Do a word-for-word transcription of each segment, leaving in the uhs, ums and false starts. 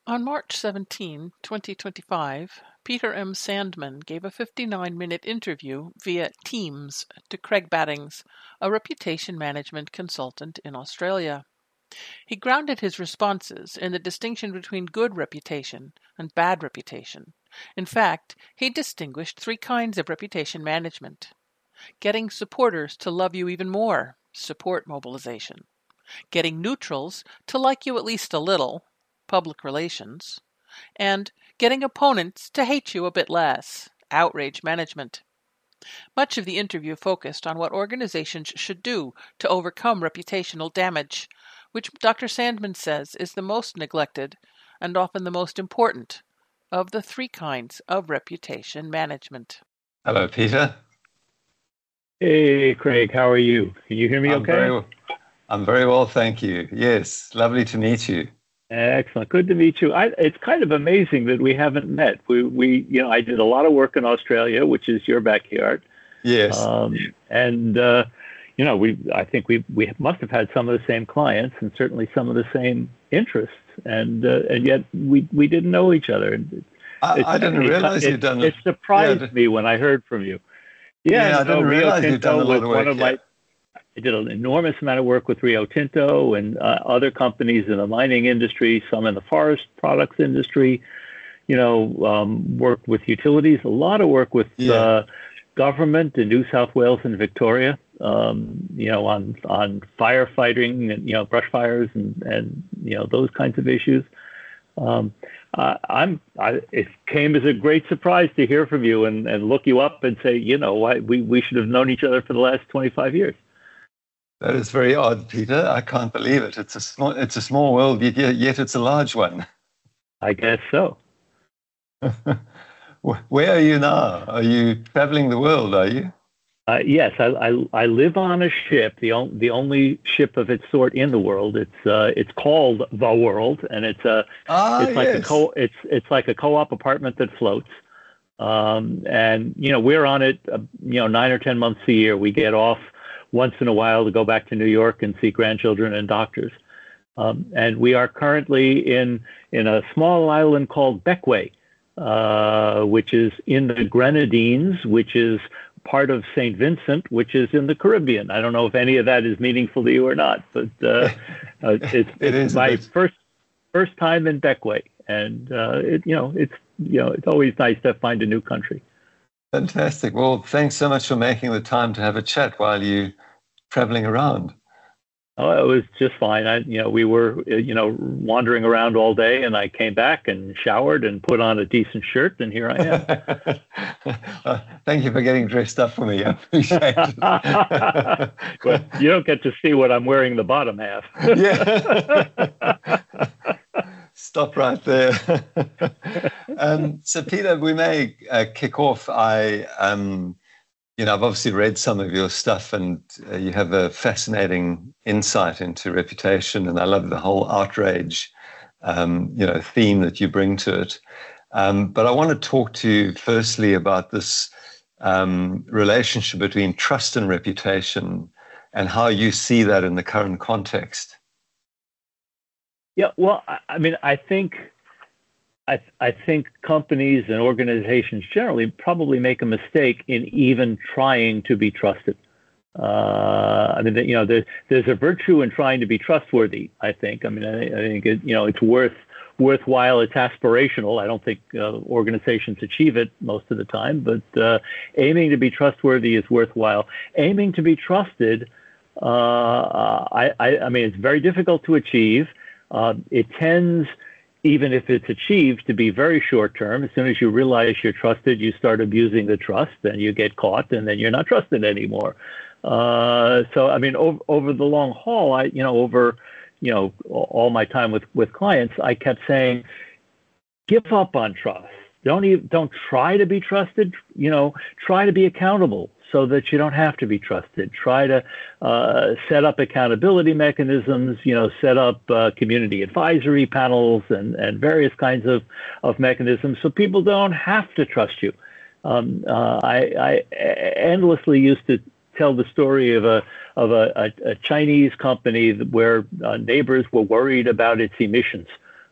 On March seventeenth, twenty twenty-five, Peter M. Sandman gave a fifty-nine minute interview via Teams to Craig Battings, a reputation management consultant in Australia. He grounded his responses in the distinction between good reputation and bad reputation. In fact, he distinguished three kinds of reputation management. Getting supporters to love you even more, support mobilization. Getting neutrals to like you at least a little, public relations. And getting opponents to hate you a bit less, outrage management. Much of the interview focused on what organizations should do to overcome reputational damage, which Doctor Sandman says is the most neglected and often the most important of the three kinds of reputation management. Hello, Peter. Hey, Craig. How are you? Can you hear me I'm okay? Very well. I'm very well, thank you. Yes, lovely to meet you. Excellent. Good to meet you. I, it's kind of amazing that we haven't met. We, we, you know, I did a lot of work in Australia, which is your backyard. Yes. Um, and, uh, you know, we, I think we, we must have had some of the same clients and certainly some of the same interests. And, uh, and yet we, we didn't know each other. I, I didn't it, realize it, you'd done it. It surprised yeah, me when I heard from you. Yeah, yeah I no, didn't Rio realize Tinto you'd done a lot of work. One of my, I did an enormous amount of work with Rio Tinto and uh, other companies in the mining industry, some in the forest products industry, you know, um, worked with utilities, a lot of work with yeah. uh, government in New South Wales and Victoria, um, you know, on, on firefighting and, you know, brush fires and, and, you know, those kinds of issues. Um, uh, I'm, I, it came as a great surprise to hear from you and, and look you up and say, you know, why, we, we should have known each other for the last twenty-five years. That is very odd, Peter. I can't believe it. It's a small, it's a small world, yet, yet it's a large one. I guess so. Where are you now? Are you traveling the world, are you? Uh, yes, I, I, I live on a ship, the, on, the only ship of its sort in the world. It's uh, it's called The World, and it's a ah, it's like yes. a co it's it's like a co-op apartment that floats. Um, and you know we're on it, uh, you know, nine or ten months a year. We get off once in a while to go back to New York and see grandchildren and doctors. Um, and we are currently in in a small island called Bequia, uh, which is in the Grenadines, which is part of Saint Vincent, which is in the Caribbean. I don't know if any of that is meaningful to you or not, but uh, uh, it's, it it's is my first first time in Bequia, and uh, it, you know it's you know it's always nice to find a new country. Fantastic. Well, thanks so much for making the time to have a chat while you traveling around. Oh, it was just fine. I, you know, we were, you know, wandering around all day, and I came back and showered and put on a decent shirt, and here I am. Well, thank you for getting dressed up for me. I appreciate it. Well, you don't get to see what I'm wearing the bottom half. Yeah. Stop right there. um, so, Peter, we may uh, kick off. I, um, you know, I've obviously read some of your stuff, and uh, you have a fascinating insight into reputation, and I love the whole outrage, um, you know, theme that you bring to it. Um, but I want to talk to you firstly about this um, relationship between trust and reputation, and how you see that in the current context. Yeah, well, I, I mean, I think, I, I think companies and organizations generally probably make a mistake in even trying to be trusted. Uh, I mean, you know, there's there's a virtue in trying to be trustworthy. I think. I mean, I, I think it, you know, it's worth worthwhile. It's aspirational. I don't think uh, organizations achieve it most of the time, but uh, aiming to be trustworthy is worthwhile. Aiming to be trusted, uh, I, I I mean, it's very difficult to achieve. Uh, it tends, even if it's achieved, to be very short term. As soon as you realize you're trusted, you start abusing the trust, and you get caught, and then you're not trusted anymore. Uh, so, I mean, over, over the long haul, I, you know, over, you know, all my time with, with clients, I kept saying, give up on trust. Don't even, don't try to be trusted. You know, try to be accountable so that you don't have to be trusted. Try to uh, set up accountability mechanisms, you know, set up uh, community advisory panels and, and various kinds of, of mechanisms so people don't have to trust you. Um, uh, I, I endlessly used to tell the story of a of a, a, a Chinese company where uh, neighbors were worried about its emissions.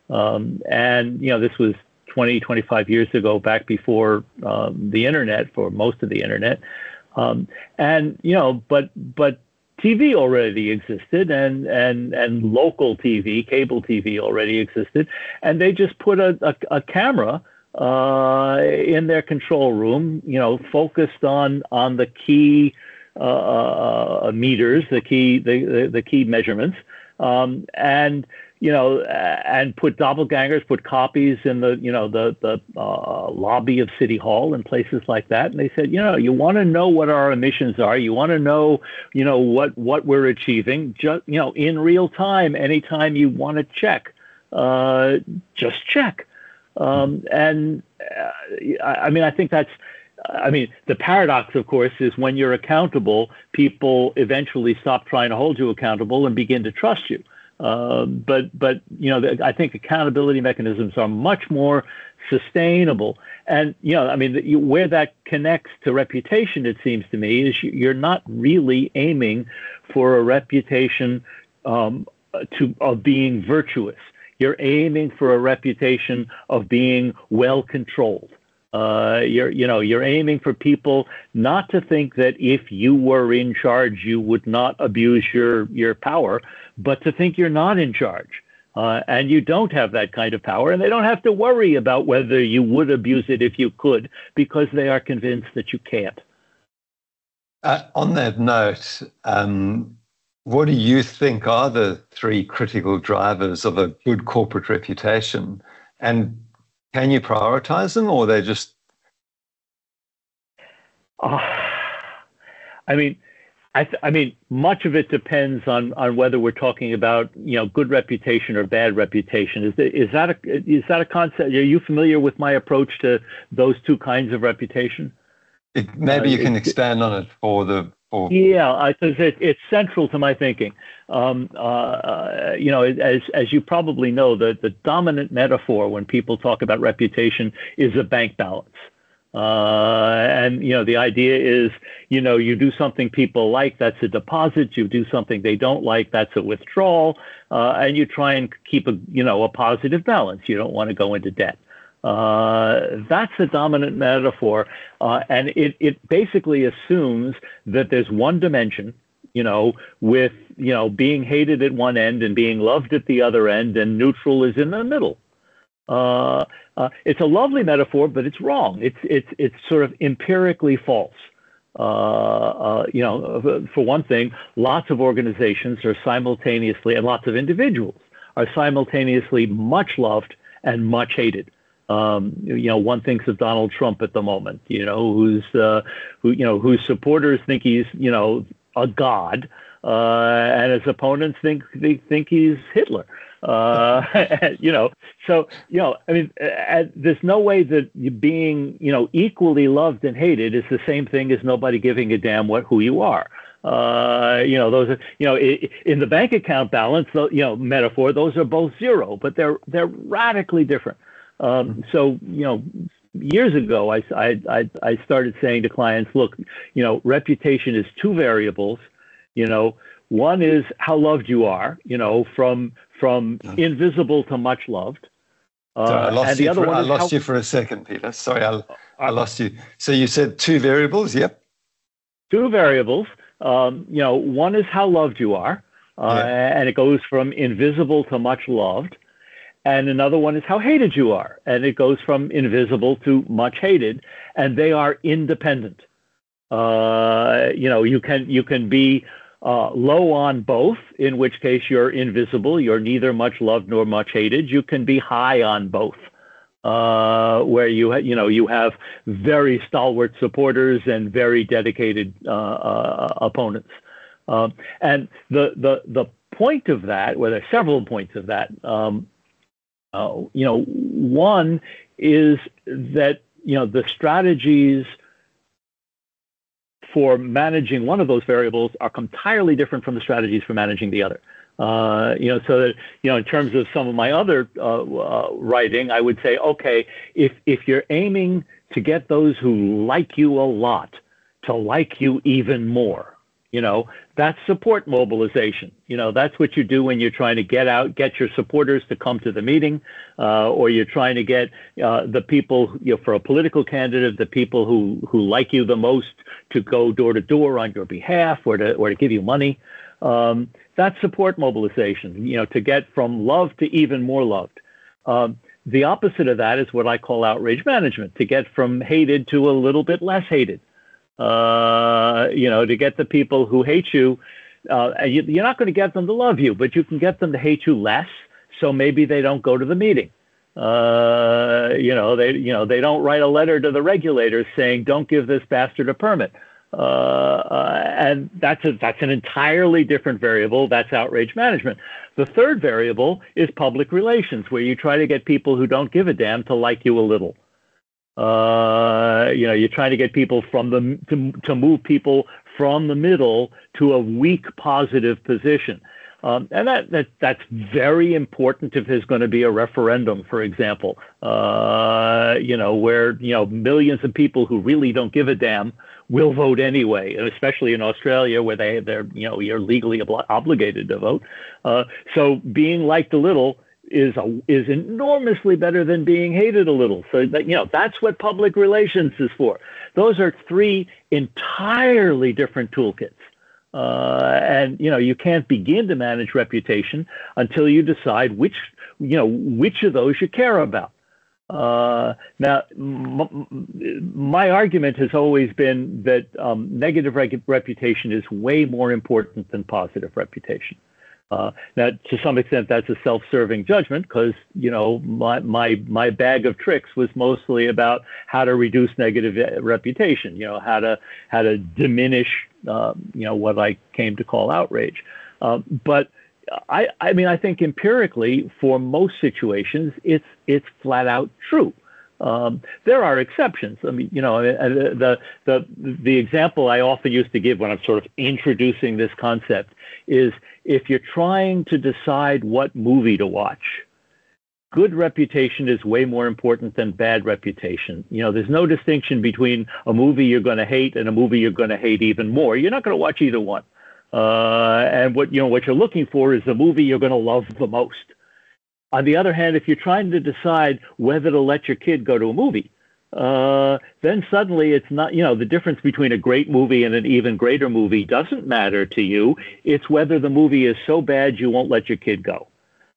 Um, and, you know, this was twenty, twenty-five years ago, back before um, the internet, for most of the internet. Um, and, you know, but, but T V already existed, and, and, and local T V, cable T V already existed. And they just put a, a, a camera uh, in their control room, you know, focused on, on the key uh, meters, the key, the, the, the key measurements. Um, and, you know, and put doppelgangers, put copies in the, you know, the, the uh, lobby of City Hall and places like that. And they said, you know, you want to know what our emissions are. You want to know, you know, what, what we're achieving, just, you know, in real time, anytime you want to check, uh, just check. Um, and uh, I, I mean, I think that's, I mean, the paradox, of course, is when you're accountable, people eventually stop trying to hold you accountable and begin to trust you. Uh, but, but you know, I think accountability mechanisms are much more sustainable. And, you know, I mean, you, where that connects to reputation, it seems to me, is you're not really aiming for a reputation um, to of being virtuous. You're aiming for a reputation of being well controlled. Uh, you're, you know, you're aiming for people not to think that if you were in charge, you would not abuse your, your power, but to think you're not in charge. Uh, and you don't have that kind of power, and they don't have to worry about whether you would abuse it if you could, because they are convinced that you can't. Uh, on that note, um, what do you think are the three critical drivers of a good corporate reputation? And can you prioritize them, or are they just? Uh, I mean, I, th- I mean, much of it depends on, on whether we're talking about, you know, good reputation or bad reputation. Is that, is that a is that a concept? Are you familiar with my approach to those two kinds of reputation? It, maybe uh, you can it, expand on it for the. For... Yeah, I think it, it's central to my thinking. Um, uh, you know, as as you probably know, the the dominant metaphor when people talk about reputation is a bank balance. Uh, and, you know, the idea is, you know, you do something people like, that's a deposit. You do something they don't like, that's a withdrawal. Uh, and you try and keep a, you know, a positive balance. You don't want to go into debt. Uh, that's a dominant metaphor. Uh, and it, it basically assumes that there's one dimension, you know, with, you know, being hated at one end and being loved at the other end, and neutral is in the middle. Uh, uh, it's a lovely metaphor, but it's wrong. It's it's it's sort of empirically false. Uh, uh, you know, for one thing, lots of organizations are simultaneously, and lots of individuals are simultaneously much loved and much hated. Um, you know, one thinks of Donald Trump at the moment. You know, who's uh, who you know whose supporters think he's you know a god, uh, and his opponents think they think he's Hitler. Uh, you know, so, you know, I mean, uh, there's no way that being, you know, equally loved and hated is the same thing as nobody giving a damn what, who you are. Uh, you know, those are, you know, in the bank account balance, you know, metaphor, those are both zero, but they're, they're radically different. Um, so, you know, years ago, I, I, I started saying to clients, look, you know, reputation is two variables, you know. One is how loved you are, you know, from from invisible to much loved. Uh, Sorry, I lost, and the you, other for, one I lost how, you for a second, Peter. Sorry, I, I lost you. So you said two variables, yep. Two variables. Um, you know, one is how loved you are, uh, yeah. and it goes from invisible to much loved. And another one is how hated you are, and it goes from invisible to much hated, and they are independent. Uh, you know, you can you can be Uh, low on both, in which case you're invisible, you're neither much loved nor much hated. You can be high on both, uh, where you ha- you know you have very stalwart supporters and very dedicated uh, uh, opponents. Um, and the the the point of that, well, there are several points of that. Um, uh, you know, one is that you know the strategies for managing one of those variables are entirely different from the strategies for managing the other. Uh, you know, so that, you know, in terms of some of my other uh, uh, writing, I would say, okay, if, if you're aiming to get those who like you a lot to like you even more, You know, that's support mobilization. You know, that's what you do when you're trying to get out, get your supporters to come to the meeting, uh, or you're trying to get uh, the people, you know, for a political candidate, the people who, who like you the most to go door to door on your behalf or to, or to give you money. Um, that's support mobilization, you know, to get from love to even more loved. Um, the opposite of that is what I call outrage management, to get from hated to a little bit less hated. Uh, you know, to get the people who hate you, uh, you, you're not going to get them to love you, but you can get them to hate you less. So maybe they don't go to the meeting. Uh, you know, they, you know, they don't write a letter to the regulators saying, don't give this bastard a permit. Uh, uh, and that's a, that's an entirely different variable. That's outrage management. The third variable is public relations, where you try to get people who don't give a damn to like you a little. Uh, you know, you're trying to get people from the to, to move people from the middle to a weak positive position, um, and that that that's very important if there's going to be a referendum, for example. Uh, you know, where you know millions of people who really don't give a damn will vote anyway, and especially in Australia where they they're you know you're legally obli- obligated to vote. Uh, so being liked a little is a, is enormously better than being hated a little. So that, you know, that's what public relations is for. Those are three entirely different toolkits. Uh, and, you know, you can't begin to manage reputation until you decide which, you know, which of those you care about. Uh, now, m- my argument has always been that um, negative reg- reputation is way more important than positive reputation. Uh, now, to some extent, that's a self-serving judgment because, you know, my, my my bag of tricks was mostly about how to reduce negative reputation, you know, how to how to diminish, uh, you know, what I came to call outrage. Uh, but I, I mean, I think empirically, for most situations, it's it's flat out true. Um, there are exceptions. I mean, you know, the, the the example I often used to give when I'm sort of introducing this concept is if you're trying to decide what movie to watch, good reputation is way more important than bad reputation. You know, there's no distinction between a movie you're going to hate and a movie you're going to hate even more. You're not going to watch either one. Uh, and what you know, what you're looking for is the movie you're going to love the most. On the other hand, if you're trying to decide whether to let your kid go to a movie, uh, then suddenly it's not, you know, the difference between a great movie and an even greater movie doesn't matter to you. It's whether the movie is so bad you won't let your kid go.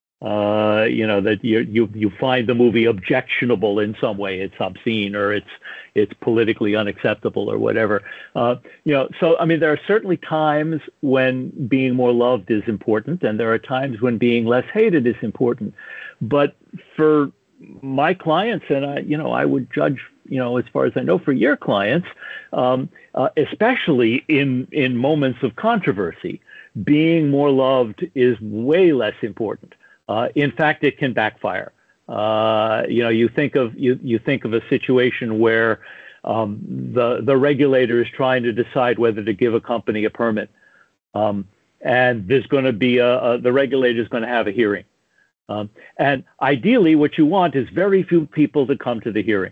Uh, you know, that you, you you find the movie objectionable in some way. It's obscene or it's it's politically unacceptable or whatever. Uh, you know, so, I mean, there are certainly times when being more loved is important, and there are times when being less hated is important. But for my clients, and I, you know, I would judge, you know, as far as I know for your clients, um, uh, especially in, in moments of controversy, being more loved is way less important. Uh, in fact, it can backfire. Uh, you know, you think of you you think of a situation where um, the the regulator is trying to decide whether to give a company a permit, um, and there's going to be a, a the regulator is going to have a hearing, um, and ideally, what you want is very few people to come to the hearing,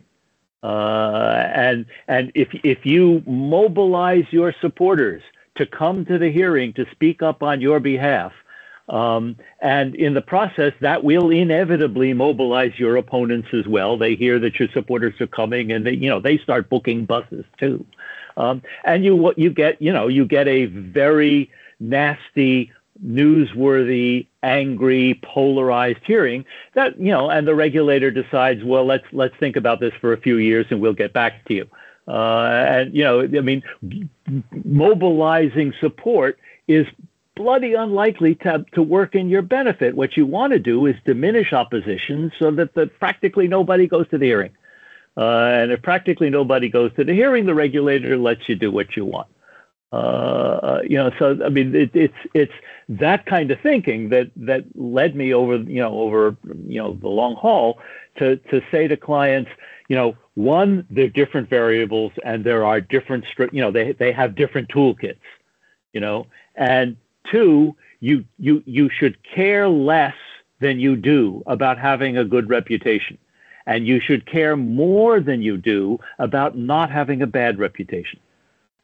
uh, and and if if you mobilize your supporters to come to the hearing to speak up on your behalf. Um, and in the process, that will inevitably mobilize your opponents as well. They hear that your supporters are coming, and they, you know, they start booking buses too. Um, and you, what you get, you know, you get a very nasty, newsworthy, angry, polarized hearing. That, you know, and the regulator decides, well, let's let's think about this for a few years, and we'll get back to you. Uh, and you know, I mean, mobilizing support is bloody unlikely to, to work in your benefit. What you want to do is diminish opposition so that the, practically nobody goes to the hearing. Uh, and if practically nobody goes to the hearing, the regulator lets you do what you want. Uh, you know, so I mean, it, it's it's that kind of thinking that that led me over, you know, over you know the long haul to to say to clients, you know, one, they're different variables, and there are different, you know, they they have different toolkits, you know, and two, you you you should care less than you do about having a good reputation, and you should care more than you do about not having a bad reputation.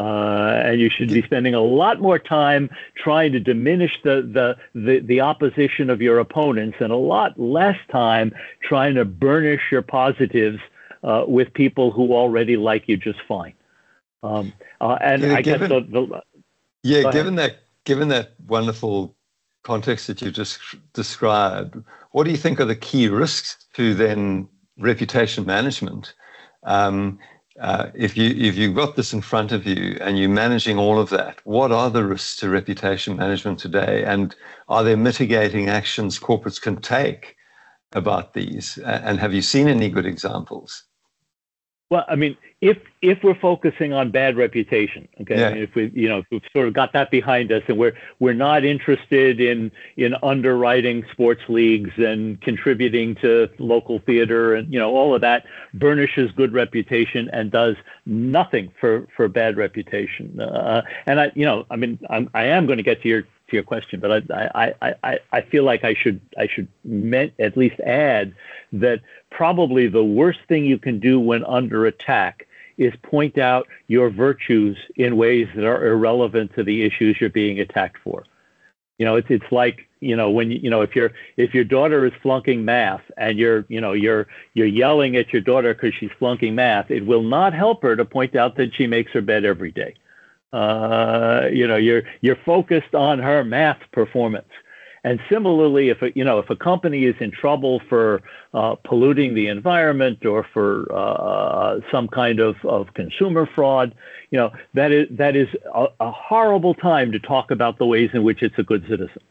Uh, and you should be spending a lot more time trying to diminish the, the, the, the opposition of your opponents and a lot less time trying to burnish your positives uh, with people who already like you just fine. Um, uh, and yeah, I given, guess the, the yeah, given that given that wonderful context that you just described, what do you think are the key risks to then reputation management? Um, Uh, if you if you've got this in front of you and you're managing all of that, what are the risks to reputation management today, and are there mitigating actions corporates can take about these? And have you seen any good examples? Well, I mean, if if we're focusing on bad reputation, okay, yeah. I mean, if we you know if we've sort of got that behind us, and we're we're not interested in in underwriting sports leagues and contributing to local theater, and you know all of that burnishes good reputation and does nothing for for bad reputation. Uh, and I you know I mean I'm, I am going to get to your to your question, but I I I I feel like I should I should met, at least add that probably the worst thing you can do when under attack is point out your virtues in ways that are irrelevant to the issues you're being attacked for. You know, it's it's like, you know, when you know if your if your daughter is flunking math and you're you know you're you're yelling at your daughter because she's flunking math, it will not help her to point out that she makes her bed every day. Uh, you know, you're you're focused on her math performance. And similarly, if a, you know if a company is in trouble for uh, polluting the environment or for uh, some kind of, of consumer fraud, you know that is that is a, a horrible time to talk about the ways in which it's a good citizen.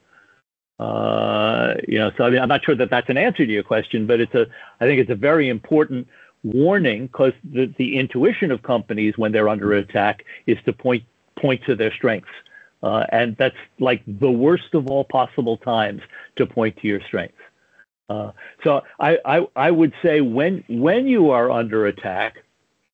Uh, you know, so I mean, I'm not sure that that's an answer to your question, but it's a I think it's a very important warning, because the, the intuition of companies when they're under attack is to point point to their strengths. Uh, and that's like the worst of all possible times to point to your strengths. Uh, so I, I, I would say when when you are under attack,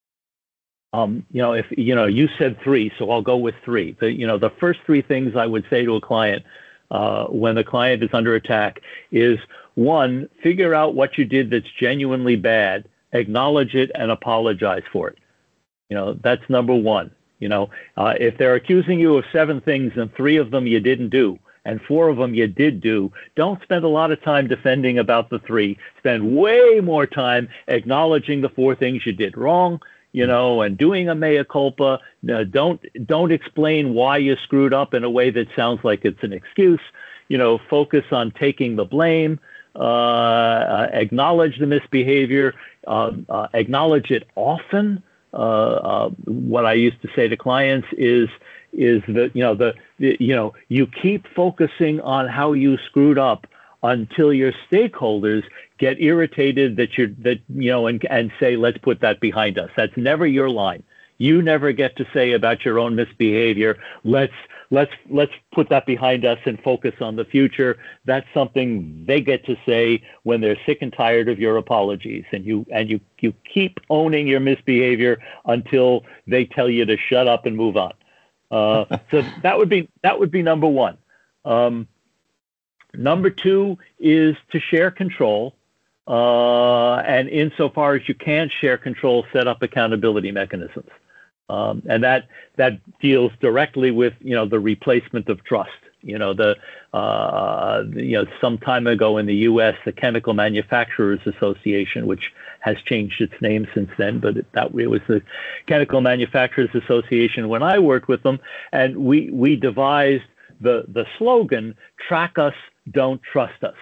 um, you know, if you know you said three, so I'll go with three. The, you know, the first three things I would say to a client uh, when the client is under attack is, one, figure out what you did that's genuinely bad, acknowledge it, and apologize for it. You know, that's number one. You know, uh, if they're accusing you of seven things and three of them you didn't do and four of them you did do, don't spend a lot of time defending about the three. Spend way more time acknowledging the four things you did wrong, you know, and doing a mea culpa. No, don't don't explain why you screwed up in a way that sounds like it's an excuse. You know, focus on taking the blame. Uh, acknowledge the misbehavior. Uh, uh, acknowledge it often. Uh, uh, what I used to say to clients is, is that, you know, the, the, you know, you keep focusing on how you screwed up until your stakeholders get irritated that you're, that, you know, and, and say, let's put that behind us. That's never your line. You never get to say about your own misbehavior, let's, let's, let's put that behind us and focus on the future. That's something they get to say when they're sick and tired of your apologies. And you, and you, you keep owning your misbehavior until they tell you to shut up and move on. Uh, so that would be, that would be number one. Um, number two is to share control. Uh, and insofar as you can't share control, set up accountability mechanisms. Um, and that that deals directly with, you know, the replacement of trust. You know, the, uh, the you know, some time ago in the U S, the Chemical Manufacturers Association, which has changed its name since then, but it, that it was the Chemical Manufacturers Association when I worked with them, and we we devised the the slogan, "Track us, don't trust us,"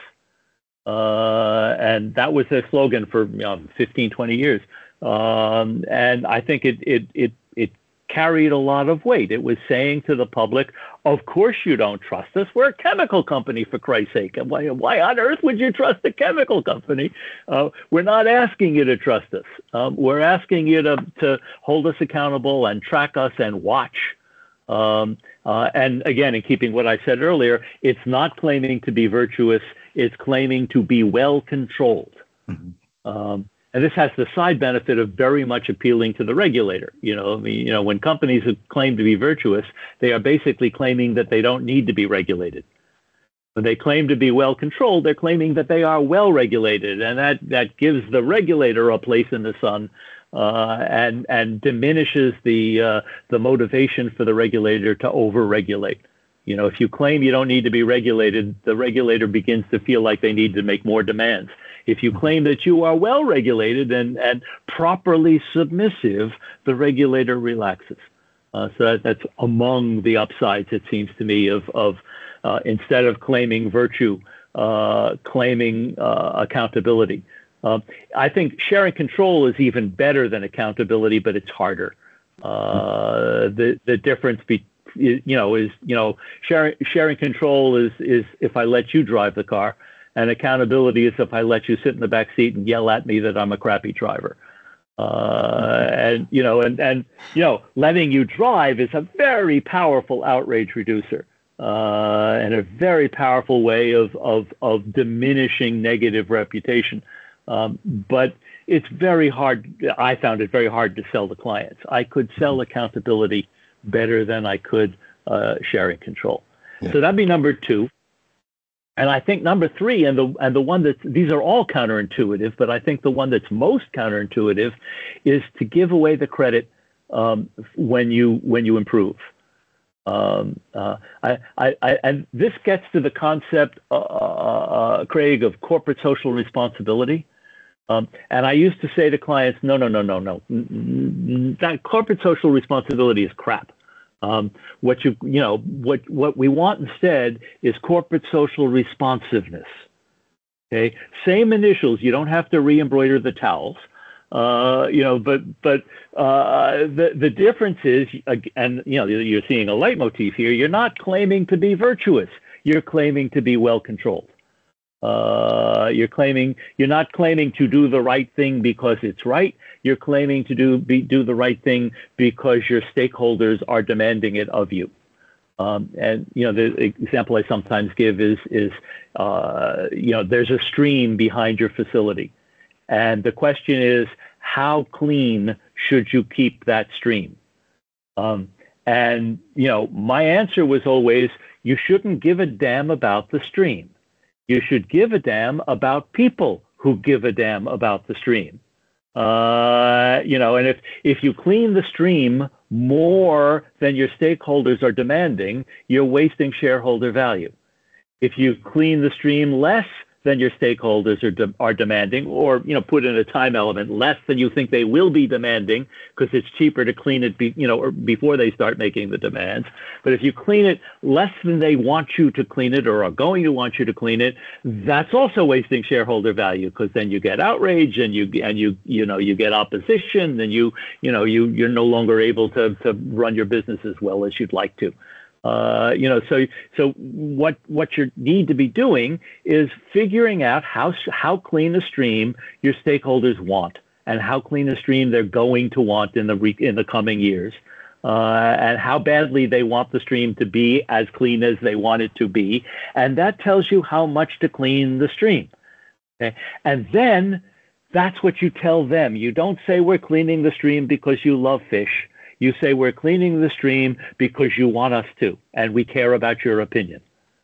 uh, and that was their slogan for, you know, fifteen, twenty years. Um, and I think it it it it carried a lot of weight. It was saying to the public, of course you don't trust us. We're a chemical company, for Christ's sake. And why, why on earth would you trust a chemical company? Uh, we're not asking you to trust us. Um, we're asking you to, to hold us accountable and track us and watch. Um, uh, and again, in keeping what I said earlier, it's not claiming to be virtuous. It's claiming to be well controlled. Mm-hmm. Um, And this has the side benefit of very much appealing to the regulator. You know, I mean, you know, when companies claim to be virtuous, they are basically claiming that they don't need to be regulated. When they claim to be well controlled, they're claiming that they are well regulated, and that that gives the regulator a place in the sun uh, and and diminishes the uh, the motivation for the regulator to overregulate. You know, if you claim you don't need to be regulated, the regulator begins to feel like they need to make more demands. If you claim that you are well regulated and, and properly submissive, the regulator relaxes. Uh, so that, that's among the upsides, it seems to me, of, of uh, instead of claiming virtue, uh, claiming uh, accountability. Uh, I think sharing control is even better than accountability, but it's harder. Uh, the the difference between you know, is, you know, sharing, sharing control is, is if I let you drive the car, and accountability is if I let you sit in the back seat and yell at me that I'm a crappy driver. Uh, and, you know, and, and, you know, letting you drive is a very powerful outrage reducer, uh, and a very powerful way of, of, of diminishing negative reputation. Um, but it's very hard. I found it very hard to sell to clients. I could sell accountability better than I could uh, sharing control. Yeah. So that'd be number two. And I think number three, and the and the one that these are all counterintuitive, but I think the one that's most counterintuitive is to give away the credit um, when you when you improve. Um, uh, I, I, I, and this gets to the concept, uh, uh, Craig, of corporate social responsibility. Um, and I used to say to clients, no, no, no, no, no. That corporate social responsibility is crap. Um, what you, you know, what, what we want instead is corporate social responsiveness. Okay, same initials. You don't have to re-embroider the towels. Uh, you know, but but uh, the the difference is, and you know, you're seeing a leitmotif here. You're not claiming to be virtuous. You're claiming to be well controlled. Uh, you're claiming you're not claiming to do the right thing because it's right. You're claiming to do be, do the right thing because your stakeholders are demanding it of you. Um, and you know, the example I sometimes give is is uh, you know, there's a stream behind your facility, and the question is, how clean should you keep that stream? Um, and you know, my answer was always, you shouldn't give a damn about the stream. You should give a damn about people who give a damn about the stream. Uh, you know, and if, if you clean the stream more than your stakeholders are demanding, you're wasting shareholder value. If you clean the stream less than your stakeholders are, de- are demanding, or, you know, put in a time element, less than you think they will be demanding, because it's cheaper to clean it, be, you know, or before they start making the demands. But if you clean it less than they want you to clean it, or are going to want you to clean it, that's also wasting shareholder value, because then you get outrage, and you and you you know you get opposition, and you you know you you're no longer able to to run your business as well as you'd like to. Uh, you know, so so what what you need to be doing is figuring out how how clean a stream your stakeholders want, and how clean a stream they're going to want in the re, in the coming years, uh, and how badly they want the stream to be as clean as they want it to be, and that tells you how much to clean the stream. Okay, and then that's what you tell them. You don't say we're cleaning the stream because you love fish. You say we're cleaning the stream because you want us to, and we care about your opinion.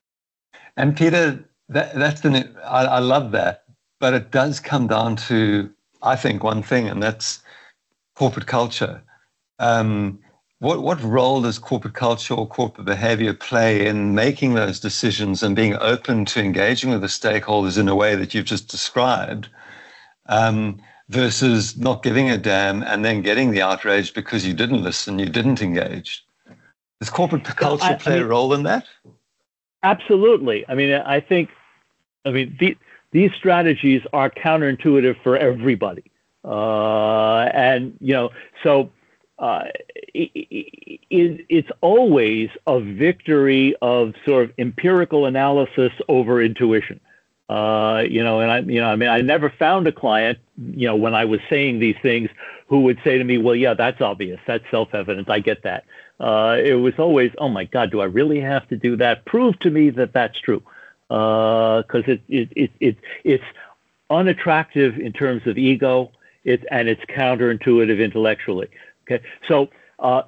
And Peter, that, that's the I, I love that, but it does come down to, I think, one thing, and that's corporate culture. Um, what what role does corporate culture or corporate behavior play in making those decisions and being open to engaging with the stakeholders in a way that you've just described? Um, versus not giving a damn and then getting the outrage because you didn't listen, you didn't engage. Does corporate culture I, play I mean, a role in that? Absolutely. I mean, I think, I mean, the, these strategies are counterintuitive for everybody. Uh, and, you know, so uh, it, it, it's always a victory of sort of empirical analysis over intuition. Uh, you know, and I, you know, I mean, I never found a client, you know, when I was saying these things, who would say to me, well, yeah, that's obvious. That's self-evident. I get that. Uh, it was always, oh my God, do I really have to do that? Prove to me that that's true. Uh, cause it, it, it, it, it's unattractive in terms of ego. It, and it's counterintuitive intellectually. Okay. So, uh,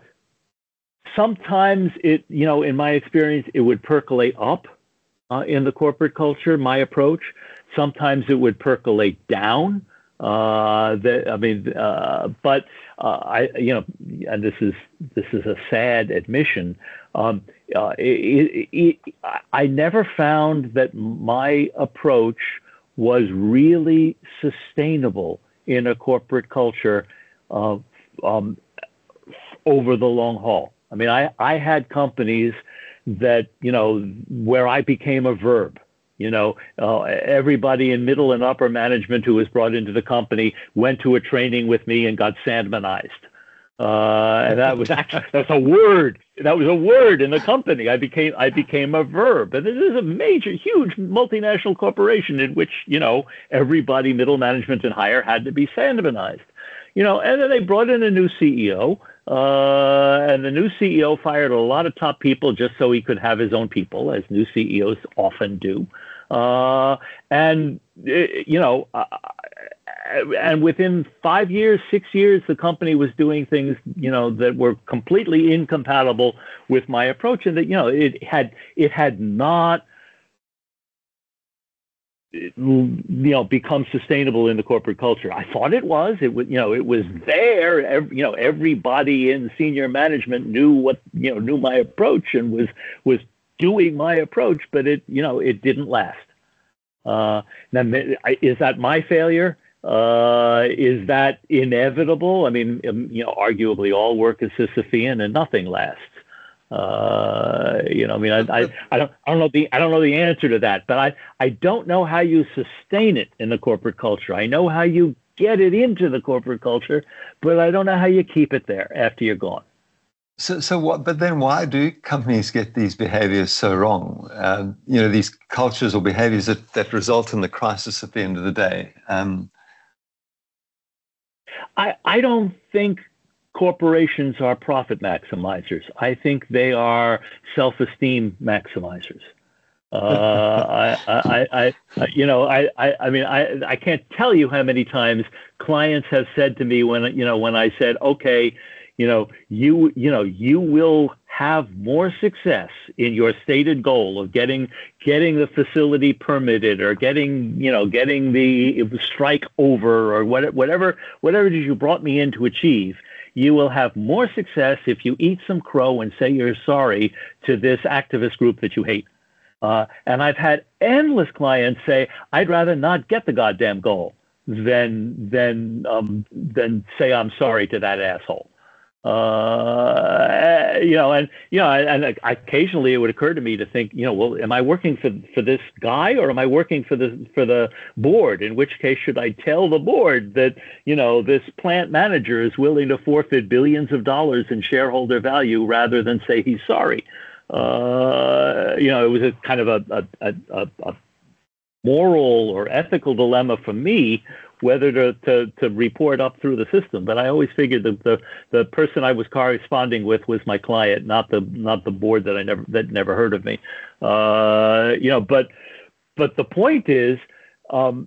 sometimes it, you know, in my experience, it would percolate up. Uh, in the corporate culture, my approach, sometimes it would percolate down. Uh, that, I mean, uh, but uh, I, you know, and this is this is a sad admission. Um, uh, it, it, it, I never found that my approach was really sustainable in a corporate culture uh, um, over the long haul. I mean, I, I had companies that, you know, where I became a verb. You know, uh, everybody in middle and upper management who was brought into the company went to a training with me and got Sandmanized. Uh, and that was actually, that's a word. That was a word in the company. I became, I became a verb. And this is a major, huge multinational corporation in which, you know, everybody, middle management and higher, had to be Sandmanized. You know, and then they brought in a new C E O, uh, and the new C E O fired a lot of top people just so he could have his own people, as new C E Os often do. Uh, and, you know, uh, and within five years, six years, the company was doing things, you know, that were completely incompatible with my approach, and that, you know, it had it had not, you know, become sustainable in the corporate culture. I thought it was. It was, you know, it was there. Every, you know, everybody in senior management knew what, you know, knew my approach and was was doing my approach, but it, you know, it didn't last. Uh, now, is that my failure? Uh, is that inevitable? I mean, you know, arguably all work is Sisyphean and nothing lasts. Uh, you know, I mean, I, I, I don't, I don't know the, I don't know the answer to that, but I, I don't know how you sustain it in the corporate culture. I know how you get it into the corporate culture, but I don't know how you keep it there after you're gone. So, so what? But then, why do companies get these behaviors so wrong? Um, you know, these cultures or behaviors that, that result in the crisis at the end of the day. Um, I, I don't think corporations are profit maximizers. I think they are self-esteem maximizers. Uh, I, I, I, you know, I, I, I mean, I, I can't tell you how many times clients have said to me when, you know, when I said, okay, you know, you, you know, you will have more success in your stated goal of getting, getting the facility permitted or getting, you know, getting the strike over or what, whatever, whatever it is you brought me in to achieve. You will have more success if you eat some crow and say you're sorry to this activist group that you hate. Uh, and I've had endless clients say, I'd rather not get the goddamn goal than, than, um, than say I'm sorry to that asshole. Uh, you know, and, you know, and, and occasionally it would occur to me to think, you know, well, am I working for, for this guy or am I working for the, for the board? In which case, should I tell the board that, you know, this plant manager is willing to forfeit billions of dollars in shareholder value rather than say he's sorry? Uh, you know, it was a kind of a, a, a, a moral or ethical dilemma for me whether to, to, to report up through the system. But I always figured that the, the person I was corresponding with was my client, not the not the board that I never that never heard of me. Uh, you know, but but the point is, um,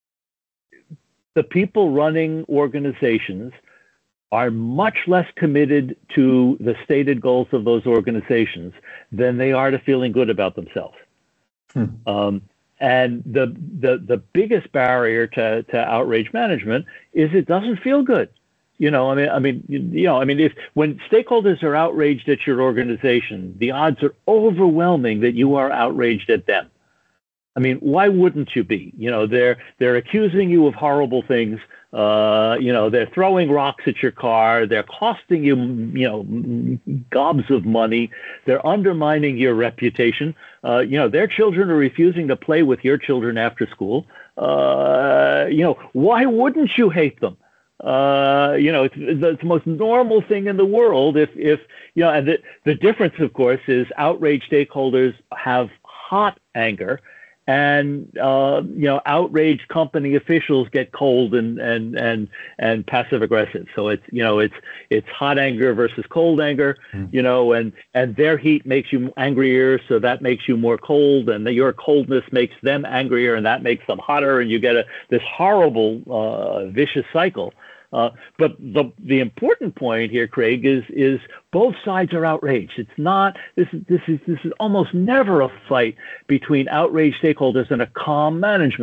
the people running organizations are much less committed to the stated goals of those organizations than they are to feeling good about themselves. Hmm. Um, And the, the the biggest barrier to, to outrage management is it doesn't feel good. You know, I mean, I mean, you know, I mean, if when stakeholders are outraged at your organization, the odds are overwhelming that you are outraged at them. I mean, why wouldn't you be? You know, they're they're accusing you of horrible things. Uh, you know, they're throwing rocks at your car. They're costing you, you know, gobs of money. They're undermining your reputation. Uh, you know, their children are refusing to play with your children after school. Uh, you know, why wouldn't you hate them? Uh, you know, it's, it's the most normal thing in the world. If, if you know, and the, the difference, of course, is outraged stakeholders have hot anger. And, uh, you know, outraged company officials get cold and, and, and, and passive aggressive. So it's, you know, it's, it's hot anger versus cold anger, mm. you know, and, and their heat makes you angrier. So that makes you more cold, and the, your coldness makes them angrier, and that makes them hotter. And you get a, this horrible, uh, vicious cycle. Uh, but the the important point here, Craig, is is both sides are outraged. It's not this is this is this is almost never a fight between outraged stakeholders and a calm management.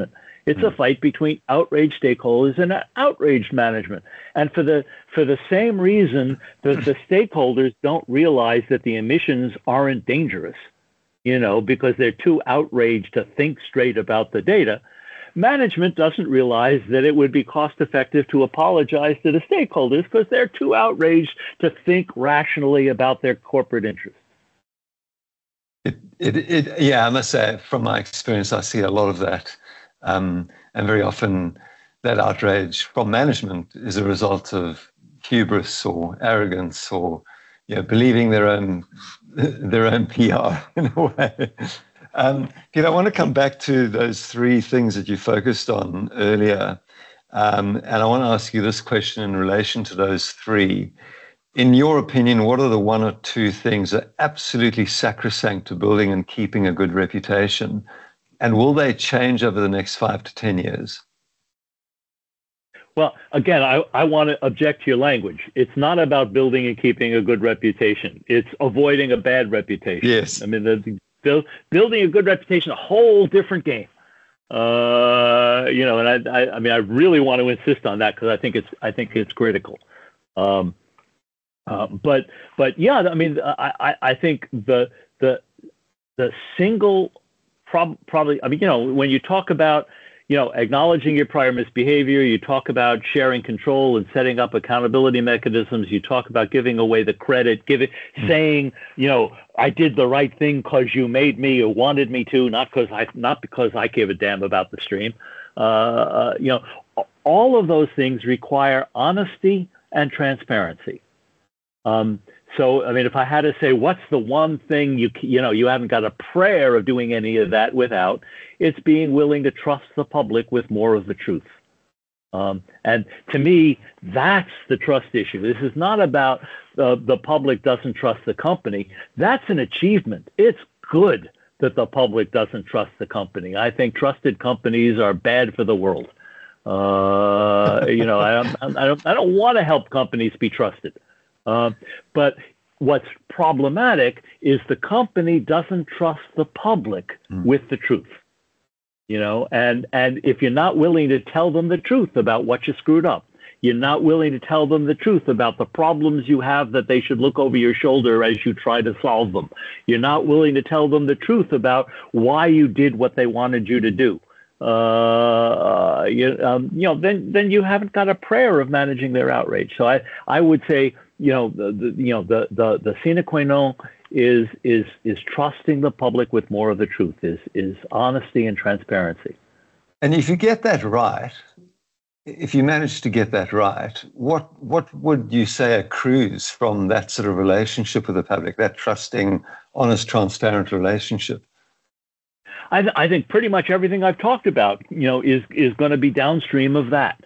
It's mm. a fight between outraged stakeholders and outraged management. And for the for the same reason that the stakeholders don't realize that the emissions aren't dangerous, you know, because they're too outraged to think straight about the data, management doesn't realize that it would be cost effective to apologize to the stakeholders because they're too outraged to think rationally about their corporate interests. It, it, it, yeah, I must say, from my experience, I see a lot of that. Um, and very often that outrage from management is a result of hubris or arrogance or, you know, believing their own their own P R in a way. Um, Peter, I want to come back to those three things that you focused on earlier. Um, and I want to ask you this question in relation to those three. In your opinion, what are the one or two things that are absolutely sacrosanct to building and keeping a good reputation? And will they change over the next five to ten years? Well, again, I, I want to object to your language. It's not about building and keeping a good reputation. It's avoiding a bad reputation. Yes. I mean, the, the, building a good reputation, a whole different game. Uh, you know, and I, I, I mean, I really want to insist on that because I think it's, I think it's critical. Um, uh, but, but yeah, I mean, I, I, I think the, the, the single prob, probably, I mean, you know, when you talk about, you know, acknowledging your prior misbehavior, you talk about sharing control and setting up accountability mechanisms, you talk about giving away the credit, giving, mm. saying, you know, I did the right thing because you made me or wanted me to, not because I, not because I give a damn about the stream. Uh, uh, you know, all of those things require honesty and transparency. Um, So, I mean, if I had to say, what's the one thing you, you know, you haven't got a prayer of doing any of that without, it's being willing to trust the public with more of the truth. Um, and to me, that's the trust issue. This is not about uh, the public doesn't trust the company. That's an achievement. It's good that the public doesn't trust the company. I think trusted companies are bad for the world. Uh, you know, I, I don't, I don't want to help companies be trusted. Uh, but what's problematic is the company doesn't trust the public mm. with the truth, you know, and, and if you're not willing to tell them the truth about what you screwed up, you're not willing to tell them the truth about the problems you have that they should look over your shoulder as you try to solve them. You're not willing to tell them the truth about why you did what they wanted you to do. Uh, you, um, you know, then, then you haven't got a prayer of managing their outrage. So I, I would say, you know, the, the you know, the, the, the sine qua non is, is, is trusting the public with more of the truth, is, is honesty and transparency. And if you get that right, if you manage to get that right, what, what would you say accrues from that sort of relationship with the public, that trusting, honest, transparent relationship? I, th- I think pretty much everything I've talked about, you know, is, is going to be downstream of that.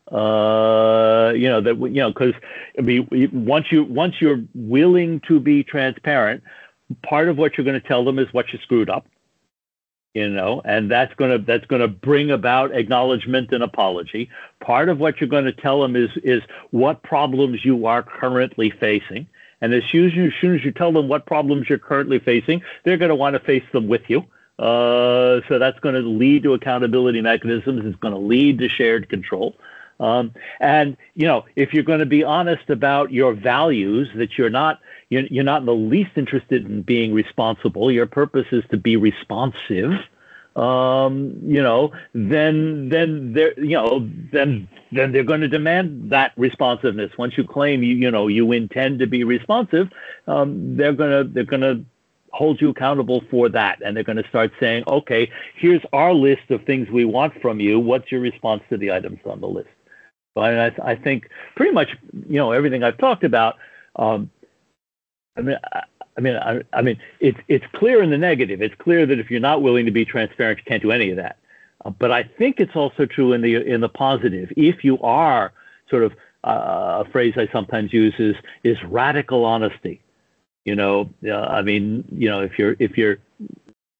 Uh, you know, that, you know, because I mean, once you, once you're willing to be transparent, part of what you're going to tell them is what you screwed up, you know, and that's going to, that's going to bring about acknowledgement and apology. Part of what you're going to tell them is, is what problems you are currently facing. And as soon as you, as soon as you tell them what problems you're currently facing, they're going to want to face them with you. Uh, so that's going to lead to accountability mechanisms. It's going to lead to shared control. Um, and, you know, if you're going to be honest about your values, that you're not, you're, you're not in the least interested in being responsible, your purpose is to be responsive, um, you know, then, then they're, you know, then, then they're going to demand that responsiveness. Once you claim, you, you know, you intend to be responsive, um, they're going to, they're going to hold you accountable for that. And they're going to start saying, okay, here's our list of things we want from you. What's your response to the items on the list? I, I think pretty much, you know, everything I've talked about. Um, I mean, I, I mean, I, I mean, it's it's clear in the negative. It's clear that if you're not willing to be transparent, you can't do any of that. Uh, but I think it's also true in the in the positive. If you are sort of uh, a phrase I sometimes use is is radical honesty. You know, uh, I mean, you know, if you're if you're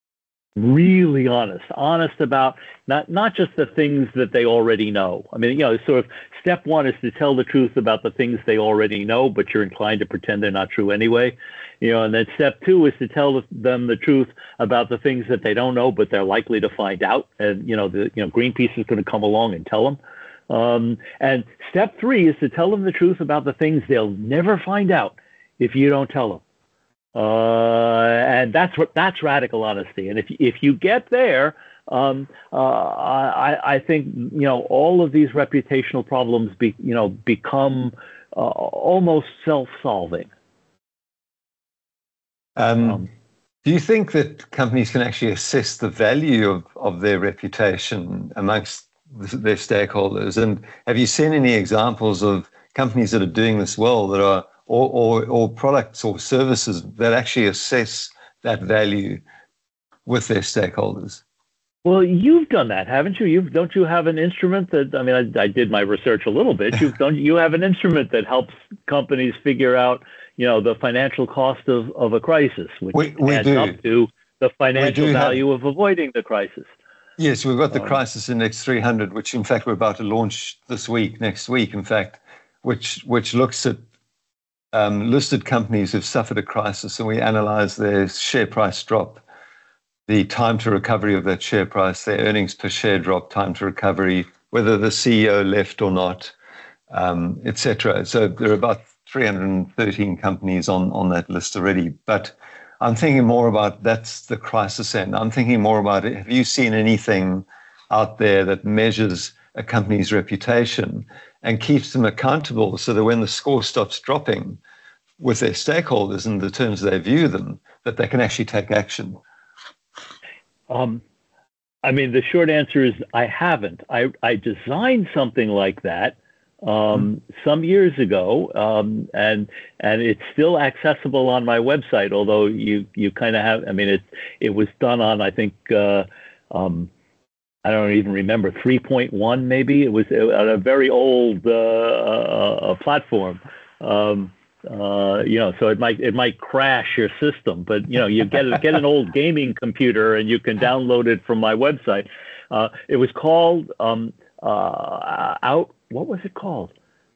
really honest, honest about not not just the things that they already know. I mean, you know, sort of step one is to tell the truth about the things they already know, but you're inclined to pretend they're not true anyway. You know, and then step two is to tell them the truth about the things that they don't know, but they're likely to find out. And you know, the you know Greenpeace is going to come along and tell them. Um, and step three is to tell them the truth about the things they'll never find out if you don't tell them. Uh, and that's what that's radical honesty. And if if you get there, um, uh, I, I think you know all of these reputational problems be, you know become uh, almost self-solving. Um, um, do you think that companies can actually assess the value of, of their reputation amongst their stakeholders? And have you seen any examples of companies that are doing this well, that are Or, or, or products or services that actually assess that value with their stakeholders? Well, you've done that, haven't you? You've don't you have an instrument that? I mean, I, I did my research a little bit. You've don't you have an instrument that helps companies figure out, you know, the financial cost of, of a crisis, which we, we adds do. up to the financial value have, of avoiding the crisis. Yes, we've got the um, Crisis Index three hundred, which in fact we're about to launch this week, next week, in fact, which which looks at Um, listed companies who've suffered a crisis, and we analyze their share price drop, the time to recovery of that share price, their earnings per share drop, time to recovery, whether the C E O left or not, um, et cetera. So there are about three hundred thirteen companies on, on that list already. But I'm thinking more about that's the crisis end. I'm thinking more about it. Have you seen anything out there that measures a company's reputation and keeps them accountable so that when the score stops dropping with their stakeholders in the terms they view them, that they can actually take action? Um, I mean, the short answer is I haven't. I, I designed something like that um, mm-hmm. some years ago, um, and and it's still accessible on my website, although you, you kind of have, I mean, it, it was done on, I think, uh, um, I don't even remember, three point one maybe. It was on a very old uh, uh, platform, um, uh, you know. So it might it might crash your system, but you know, you get get an old gaming computer and you can download it from my website. Uh, it was called um, uh, out. What was it called?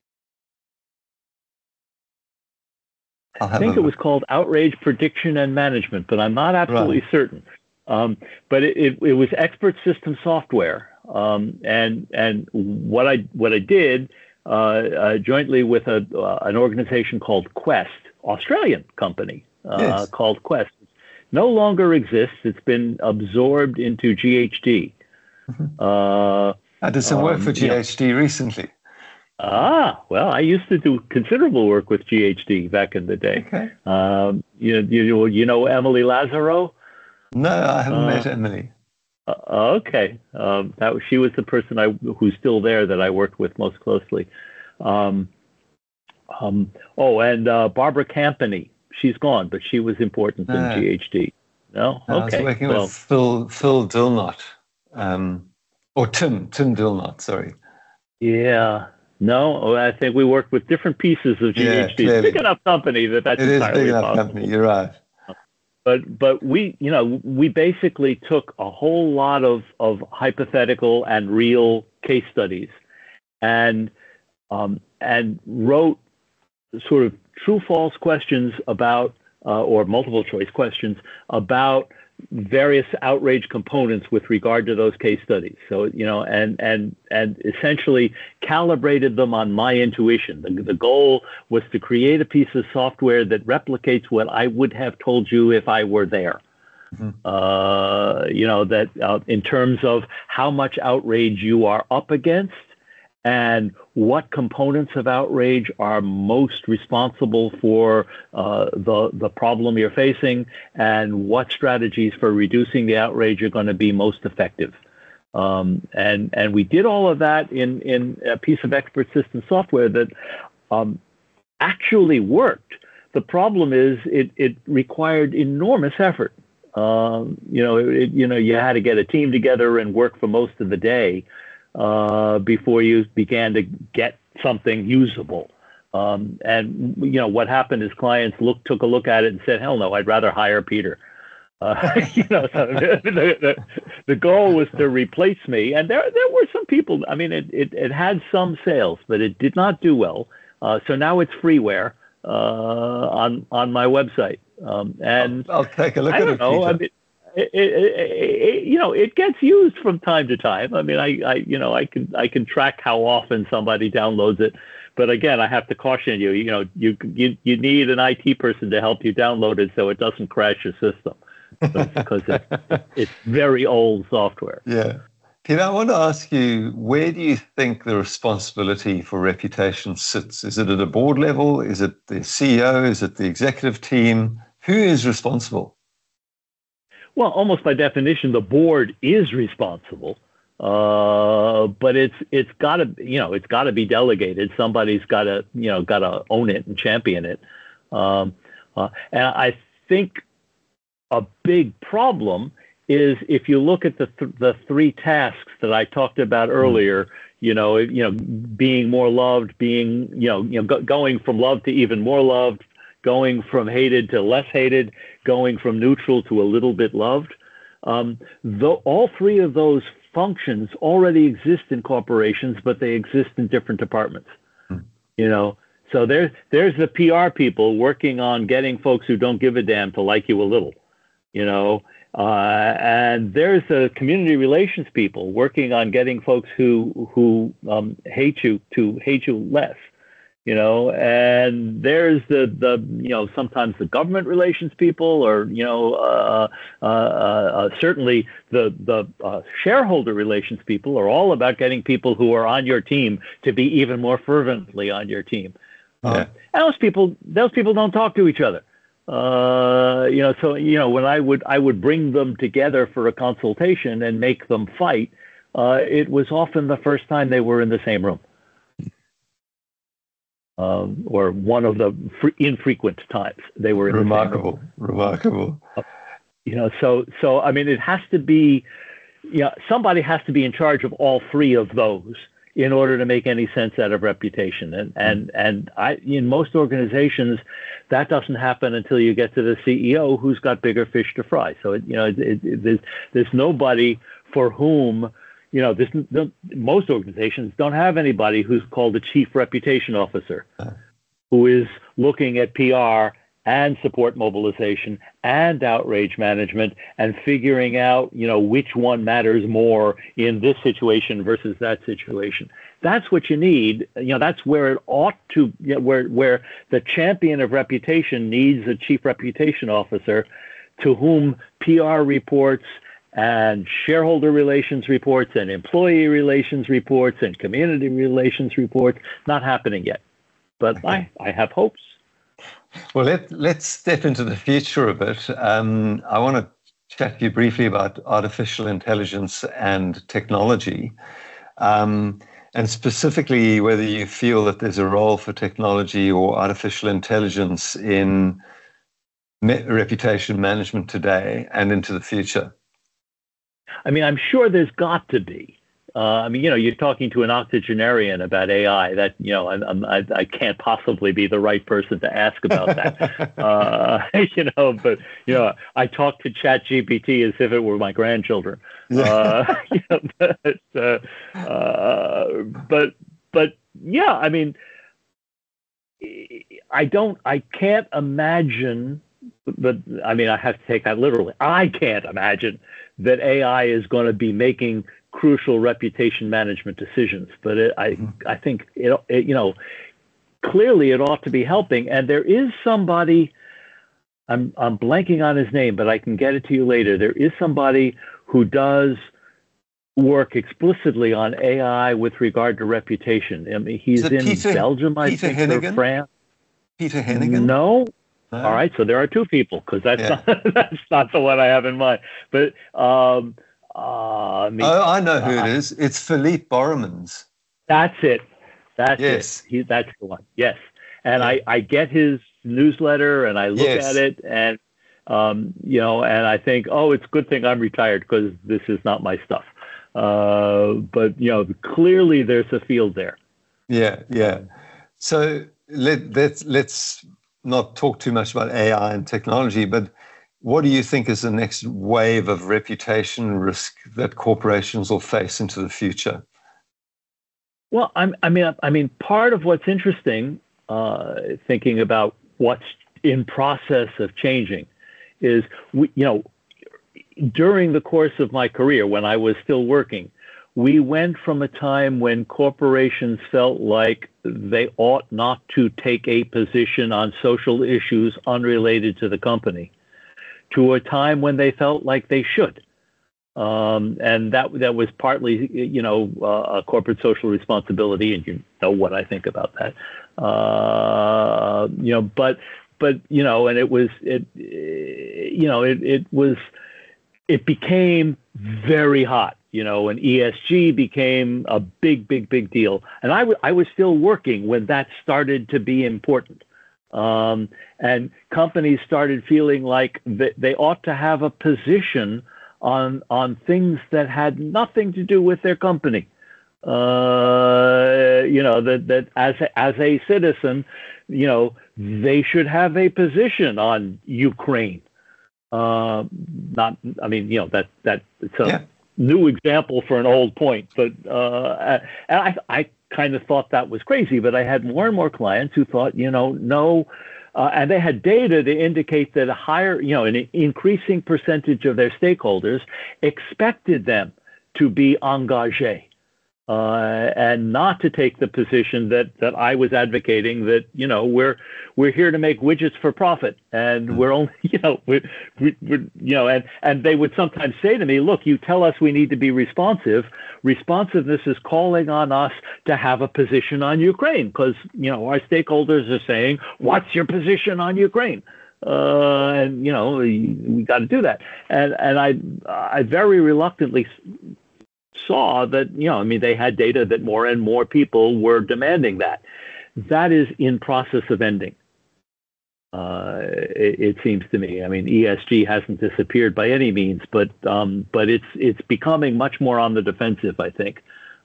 I think it was called Outrage Prediction and Management, but I'm not absolutely right. certain. Um, but it, it, it was expert system software, um, and and what I what I did uh, uh, jointly with a uh, an organization called Quest, Australian company uh, yes. called Quest, no longer exists. It's been absorbed into G H D. Mm-hmm. Uh, I did some work um, for G H D you know, recently. Ah, well, I used to do considerable work with G H D back in the day. Okay. Um, you you you know Emily Lazaro? No, I haven't uh, met Emily. Uh, okay, um, that was, she was the person I who's still there that I worked with most closely. Um, um, oh, and uh, Barbara Campany, she's gone, but she was important in uh, G H D. No, okay. I was working well, with Phil Phil Dilnot, um, or Tim Tim Dilnot. Sorry. Yeah. No, I think we worked with different pieces of G H D. Yeah, big enough company that that's it entirely is big enough possible. company. You're right. But but we you know we basically took a whole lot of of hypothetical and real case studies, and um, and wrote sort of true false questions about uh, or multiple choice questions about various outrage components with regard to those case studies. So, you know, and and and essentially calibrated them on my intuition. The, the goal was to create a piece of software that replicates what I would have told you if I were there. Mm-hmm. Uh, you know, that uh, in terms of how much outrage you are up against and what components of outrage are most responsible for uh, the, the problem you're facing, and what strategies for reducing the outrage are going to be most effective. Um, and, and we did all of that in, in a piece of expert system software that um, actually worked. The problem is it, it required enormous effort. Um, you know, it, you know, you had to get a team together and work for most of the day uh, before you began to get something usable. Um, and, you know, what happened is clients look, took a look at it and said, hell no, I'd rather hire Peter. Uh, you know, so the, the, the goal was to replace me, and there there were some people. I mean, it it, it had some sales, but it did not do well. Uh, so now it's freeware uh, on on my website, um, and I'll, I'll take a look I at don't it. know. Peter. I mean, it, it, it, you know, it gets used from time to time. I mean, I, I you know, I can I can track how often somebody downloads it. But again, I have to caution you. You know, you you you need an I T person to help you download it so it doesn't crash your system, because it's, it's very old software. Yeah. Peter, I want to ask you, where do you think the responsibility for reputation sits? Is it at a board level? Is it the C E O? Is it the executive team? Who is responsible? Well, almost by definition, the board is responsible. Uh, but it's it's got to you know it's got to be delegated. Somebody's got to you know got to own it and champion it. Um, uh, and I think a big problem is if you look at the th- the three tasks that I talked about earlier. You know, you know, being more loved, being you know you know go- going from loved to even more loved, going from hated to less hated, going from neutral to a little bit loved. Um, though all three of those functions already exist in corporations, but they exist in different departments. Hmm. You know, so there's there's the P R people working on getting folks who don't give a damn to like you a little. You know, uh, and there's the community relations people working on getting folks who who um, hate you to hate you less. You know, and there's the, the, you know, sometimes the government relations people, or, you know, uh, uh, uh, certainly the, the uh, shareholder relations people are all about getting people who are on your team to be even more fervently on your team. Yeah. Um, and those people, those people don't talk to each other. Uh, you know, so, you know, when I would, I would bring them together for a consultation and make them fight, uh, it was often the first time they were in the same room. Um, or one of the fr- infrequent times they were in remarkable, the same room. remarkable. Uh, you know, so so I mean, it has to be, you know, somebody has to be in charge of all three of those in order to make any sense out of reputation. And and and I, in most organizations, that doesn't happen until you get to the C E O, who's got bigger fish to fry. So it, you know, it, it, it, there's there's nobody for whom. You know, this, the, most organizations don't have anybody who's called a chief reputation officer, who is looking at P R and support mobilization and outrage management and figuring out, you know, which one matters more in this situation versus that situation. That's what you need. You know, that's where it ought to, you know, where where the champion of reputation needs a chief reputation officer to whom P R reports and shareholder relations reports and employee relations reports and community relations reports. Not happening yet, but okay. I, I have hopes. Well, let, let's step into the future a bit. Um, I want to chat to you briefly about artificial intelligence and technology, um, and specifically whether you feel that there's a role for technology or artificial intelligence in me- reputation management today and into the future. I mean, I'm sure there's got to be. Uh, I mean, you know, you're talking to an octogenarian about A I. That, you know, I'm, I, I can't possibly be the right person to ask about that. uh, you know, but you know, I talk to ChatGPT as if it were my grandchildren. Uh, you know, but, uh, uh, but but yeah, I mean, I don't, I can't imagine. But I mean, I have to take that literally. I can't imagine that A I is going to be making crucial reputation management decisions. But it, I, mm-hmm. I think it, it, you know, clearly it ought to be helping. And there is somebody, I'm, I'm blanking on his name, but I can get it to you later. There is somebody who does work explicitly on A I with regard to reputation. I mean, he's in Peter, Belgium, I Peter think, Hennigan? or France. Peter Hennigan? No. No. All right, so there are two people, because that's yeah. not that's not the one I have in mind. But um, uh, I mean, oh, I know who uh, it is. It's Philippe Boremans. That's it. That's yes. it. He, that's the one. Yes, and yeah. I, I get his newsletter and I look yes. at it, and um, you know, and I think, oh, it's a good thing I'm retired because this is not my stuff. Uh, but you know, clearly there's a field there. Yeah, yeah. So let let's let's. not talk too much about A I and technology, but what do you think is the next wave of reputation risk that corporations will face into the future? Well, I'm, I mean, I mean, part of what's interesting, uh, thinking about what's in process of changing, is we, you know, during the course of my career, when I was still working, we went from a time when corporations felt like they ought not to take a position on social issues unrelated to the company, to a time when they felt like they should. Um, and that that was partly, you know, uh, a corporate social responsibility, and you know what I think about that. Uh, you know, but but you know, and it was it, you know, it it was it became very hot, you know, and E S G became a big, big, big deal. And I, w- I was still working when that started to be important. Um, and companies started feeling like th- they ought to have a position on on things that had nothing to do with their company. Uh, you know, that that as a, as a citizen, you know, they should have a position on Ukraine. Uh, not, I mean, you know, that that it's a yeah. new example for an old point, but uh, and I I kind of thought that was crazy, but I had more and more clients who thought, you know, no. Uh, and they had data to indicate that a higher, you know, an increasing percentage of their stakeholders expected them to be engagés uh, and not to take the position that that I was advocating, that, you know, we're we're here to make widgets for profit, and we're only, you know, we're, we, we're, you know, and and they would sometimes say to me, look, you tell us we need to be responsive. Responsiveness is calling on us to have a position on Ukraine, because, you know, our stakeholders are saying, what's your position on Ukraine? Uh, and, you know, we, we got to do that. And and I I very reluctantly saw that, you know, I mean, they had data that more and more people were demanding that. That is in process of ending. Uh, it, it seems to me. I mean, E S G hasn't disappeared by any means, but um, but it's it's becoming much more on the defensive, I think.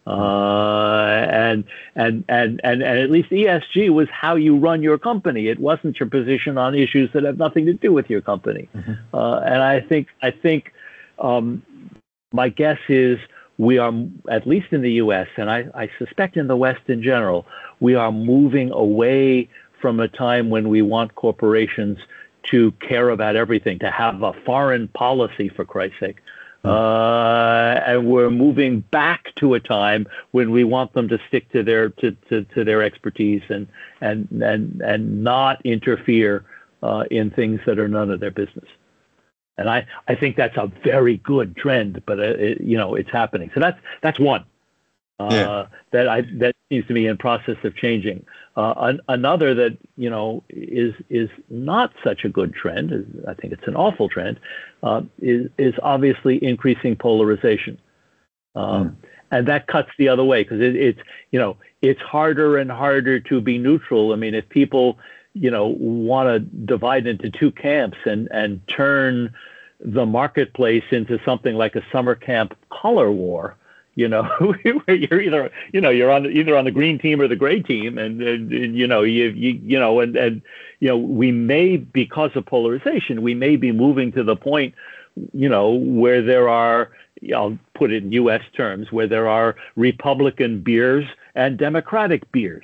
Uh, and, and and and and at least E S G was how you run your company. It wasn't your position on issues that have nothing to do with your company. Mm-hmm. Uh, and I think I think um, my guess is we are, at least in the U S, and I, I suspect in the West in general, we are moving away from a time when we want corporations to care about everything, to have a foreign policy, for Christ's sake. Mm. Uh, and we're moving back to a time when we want them to stick to their to, to, to their expertise and and and and not interfere uh, in things that are none of their business. And I, I think that's a very good trend, but uh, it, you know, it's happening. So that's that's one uh, yeah. that I that seems to be in process of changing. Uh, an, another that, you know, is is not such a good trend, is, I think it's an awful trend, uh, is is obviously increasing polarization, um, mm. and that cuts the other way, because it, it's you know it's harder and harder to be neutral. I mean, if people, you know, want to divide into two camps and and turn the marketplace into something like a summer camp color war, you know, where you're either, you know, you're on either on the green team or the gray team, and, and, and you know, you, you you know, and and you know, we may, because of polarization, we may be moving to the point, you know, where there are, I'll put it in U S terms, where there are Republican beers and Democratic beers.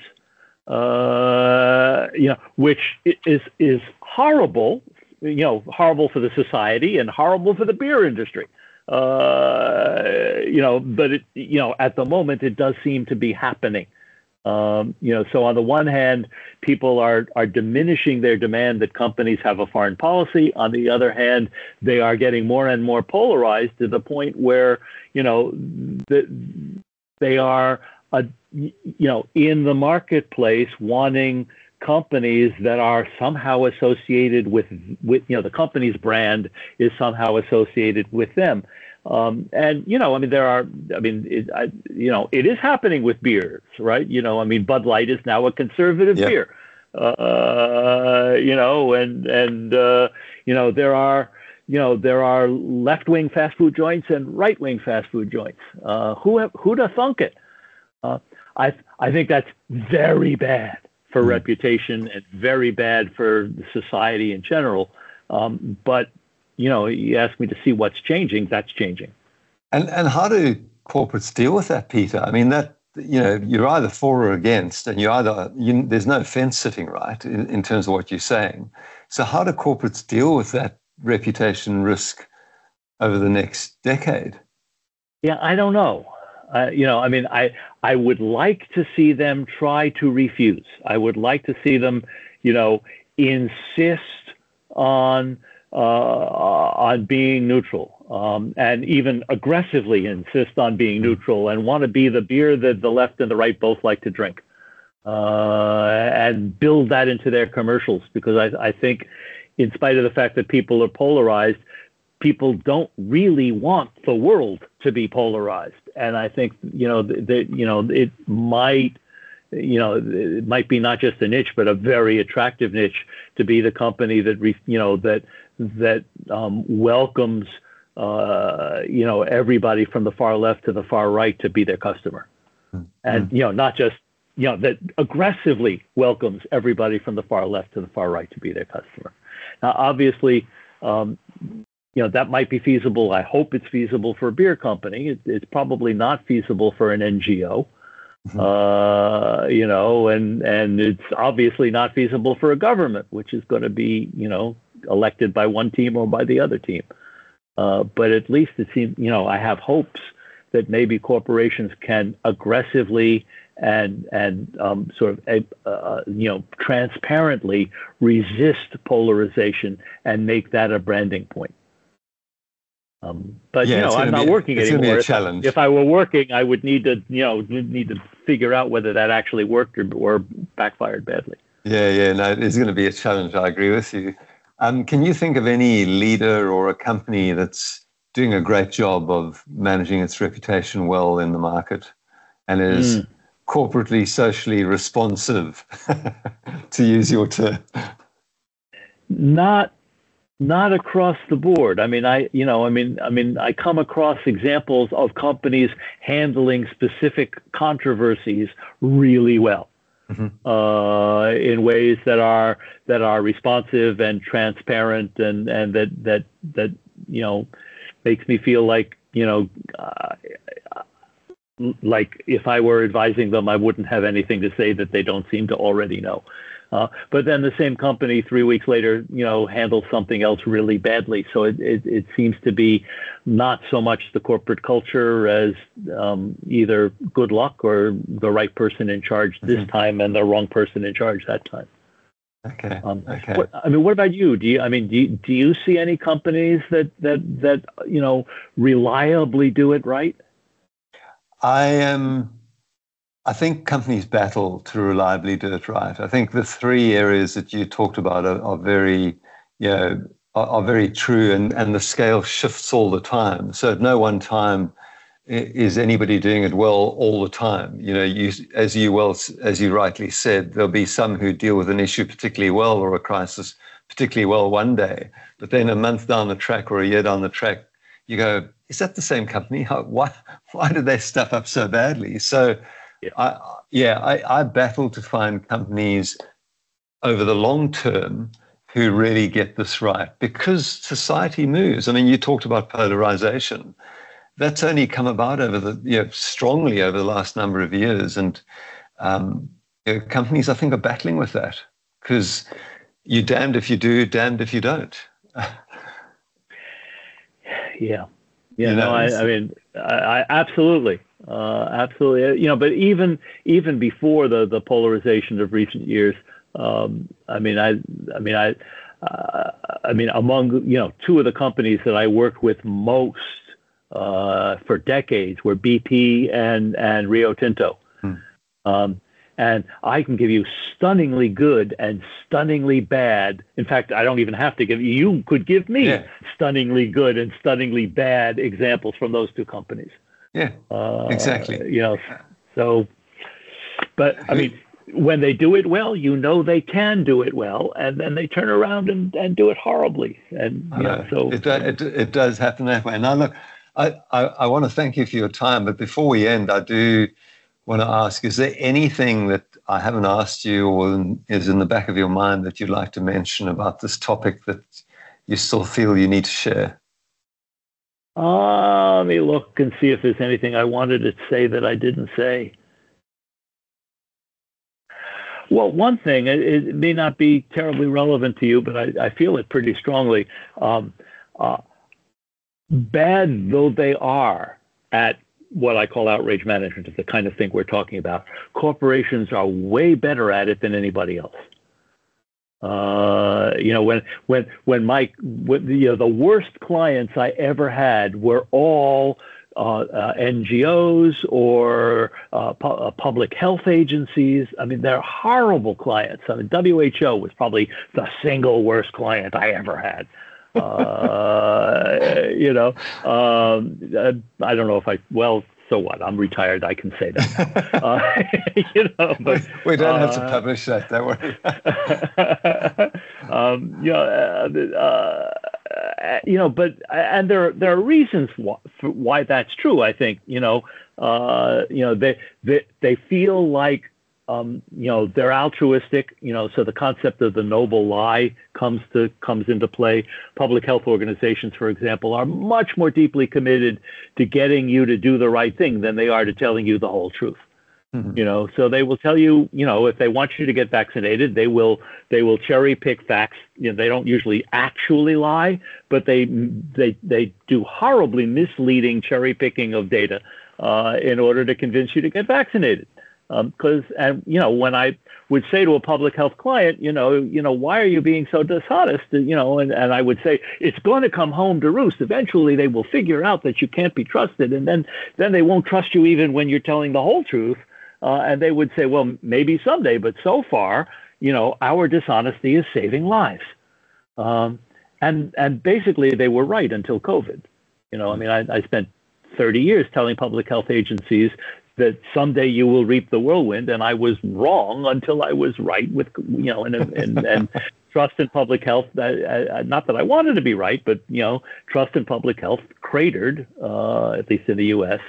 Uh, you know, which is is horrible, you know, horrible for the society and horrible for the beer industry. Uh, you know, but it, you know, at the moment it does seem to be happening. Um, you know, so on the one hand, people are are diminishing their demand that companies have a foreign policy. On the other hand, they are getting more and more polarized to the point where, you know, the, they are a you know, in the marketplace, wanting companies that are somehow associated with, with, you know, the company's brand is somehow associated with them. Um, and, you know, I mean, there are, I mean, it, I, you know, it is happening with beers, right? You know, I mean, Bud Light is now a conservative yep. beer, uh, you know, and, and, uh, you know, there are, you know, there are left-wing fast food joints and right-wing fast food joints. Uh, who have, who'd have thunk it? Uh, I I think that's very bad for reputation and very bad for society in general. Um, but you know, you ask me to see what's changing, that's changing. And and how do corporates deal with that, Peter? I mean, that, you know, you're either for or against, and you're either, you, there's no fence sitting, right, in, in terms of what you're saying. So how do corporates deal with that reputation risk over the next decade? Yeah, I don't know. Uh, you know, I mean, I I would like to see them try to refuse. I would like to see them, you know, insist on uh, on being neutral, um, and even aggressively insist on being neutral, and want to be the beer that the left and the right both like to drink, uh, and build that into their commercials. Because I I think, in spite of the fact that people are polarized, people don't really want the world to be polarized. And I think, you know, that, you know, it might, you know, it might be not just a niche, but a very attractive niche to be the company that, you know, that, that um, welcomes, uh, you know, everybody from the far left to the far right to be their customer. Mm-hmm. And, you know, not just, you know, that aggressively welcomes everybody from the far left to the far right to be their customer. Now, obviously, um, you know, that might be feasible. I hope it's feasible for a beer company. It, it's probably not feasible for an N G O, mm-hmm. uh, you know, and, and it's obviously not feasible for a government, which is going to be, you know, elected by one team or by the other team. Uh, but at least it seems, you know, I have hopes that maybe corporations can aggressively and and um, sort of uh, you know, transparently resist polarization and make that a branding point. Um, but yeah, you know, I'm not be, working it's anymore. Be a if, challenge. if I were working, I would need to, you know, need to figure out whether that actually worked or, or backfired badly. Yeah, yeah, no, it is going to be a challenge. I agree with you. Um, can you think of any leader or a company that's doing a great job of managing its reputation well in the market and is mm. corporately, socially responsive, to use your term? Not. Not across the board. I mean, I, you know, I mean, I mean, I come across examples of companies handling specific controversies really well, mm-hmm. uh, in ways that are that are responsive and transparent, and and that that that you know, makes me feel like, you know, uh, like if I were advising them, I wouldn't have anything to say that they don't seem to already know. Uh, but then the same company three weeks later, you know, handles something else really badly. So it, it, it seems to be not so much the corporate culture as um, either good luck or the right person in charge this mm-hmm. time and the wrong person in charge that time. Okay. Um, okay. What, I mean, what about you? Do you? I mean, do you, do you see any companies that that that you know reliably do it right? I am. Um... I think companies battle to reliably do it right. I think the three areas that you talked about are, are very, you know, are, are very true, and, and the scale shifts all the time. So at no one time is anybody doing it well all the time. You know, you, as you well, as you rightly said, there'll be some who deal with an issue particularly well or a crisis particularly well one day, but then a month down the track or a year down the track, you go, is that the same company? How, why, why did they stuff up so badly? So. Yeah, I, yeah I, I battle to find companies over the long term who really get this right, because society moves. I mean, you talked about polarization. That's only come about over the, you know, strongly over the last number of years. And um, you know, companies, I think, are battling with that, because you're damned if you do, damned if you don't. yeah. Yeah, you know, no, I, I mean, I, I absolutely. Uh, absolutely, you know, but even even before the, the polarization of recent years, um, I mean, I, I mean, I, uh, I mean, among you know, two of the companies that I worked with most uh, for decades were B P and and Rio Tinto, hmm. um, and I can give you stunningly good and stunningly bad. In fact, I don't even have to give you. You could give me yeah. stunningly good and stunningly bad examples from those two companies. Yeah, uh, exactly. You know, so, but I mean, when they do it well, you know they can do it well, and then they turn around and, and do it horribly. And you know, so it, it it does happen that way. Now, look, I, I I want to thank you for your time, but before we end, I do want to ask: is there anything that I haven't asked you, or is in the back of your mind, that you'd like to mention about this topic that you still feel you need to share? Uh, let me look and see if there's anything I wanted to say that I didn't say. Well, one thing, it, it may not be terribly relevant to you, but I, I feel it pretty strongly. Um, uh, bad though they are at what I call outrage management, is the kind of thing we're talking about, corporations are way better at it than anybody else. Uh, you know, when when when my when, you know, the worst clients I ever had were all uh, uh, N G Os or uh, pu- uh, public health agencies. I mean, they're horrible clients. I mean, W H O was probably the single worst client I ever had. uh, you know, um, I don't know if I well. So what? I'm retired. I can say that. uh, you know, but we, we don't uh, have to publish that. Don't worry. um, you know, uh, uh, you know, but and there there are reasons why, for why that's true. I think you know, uh, you know, they they they feel like um, you know they're altruistic. You know, so the concept of the noble lie comes to comes into play. Public health organizations, for example, are much more deeply committed to getting you to do the right thing than they are to telling you the whole truth. Mm-hmm. You know, so they will tell you, you know, if they want you to get vaccinated, they will they will cherry pick facts. You know, they don't usually actually lie, but they they they do horribly misleading cherry picking of data uh, in order to convince you to get vaccinated. Because, um, and you know, when I would say to a public health client, you know, you know, why are you being so dishonest? You know, and, and I would say, it's going to come home to roost. Eventually, they will figure out that you can't be trusted, and then then they won't trust you even when you're telling the whole truth. Uh, and they would say, well, maybe someday, but so far, you know, our dishonesty is saving lives. Um, and and basically, they were right until COVID. You know, I mean, I, I spent thirty years telling public health agencies that someday you will reap the whirlwind, and I was wrong until I was right with, you know, and and, and trust in public health. Uh, not that I wanted to be right, but you know, trust in public health cratered, uh, at least in the U S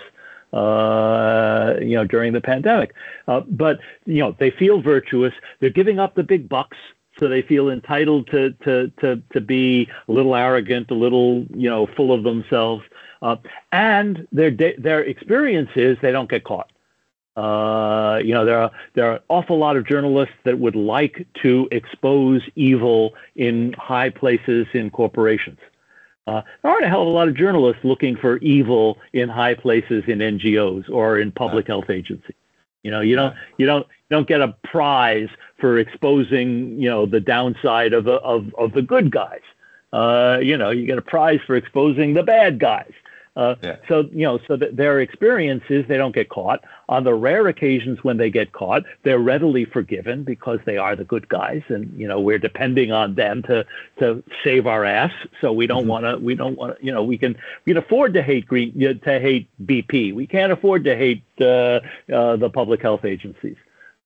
Uh, you know, during the pandemic. Uh, but you know, they feel virtuous. They're giving up the big bucks, so they feel entitled to to to to be a little arrogant, a little, you know, full of themselves. Uh, and their their experience is they don't get caught. Uh, you know, there are there are an awful lot of journalists that would like to expose evil in high places in corporations. Uh, there aren't a hell of a lot of journalists looking for evil in high places in N G Os or in public health agencies. You know, you don't you don't you don't get a prize for exposing, you know, the downside of the, of of the good guys. Uh, you know, you get a prize for exposing the bad guys. Uh, yeah. So, you know, so that their experience is they don't get caught. On the rare occasions when they get caught, they're readily forgiven because they are the good guys, and you know, we're depending on them to to save our ass. So we don't mm-hmm. want to. We don't want to. You know, we can we can afford to hate green to hate B P. We can't afford to hate uh, uh, the public health agencies.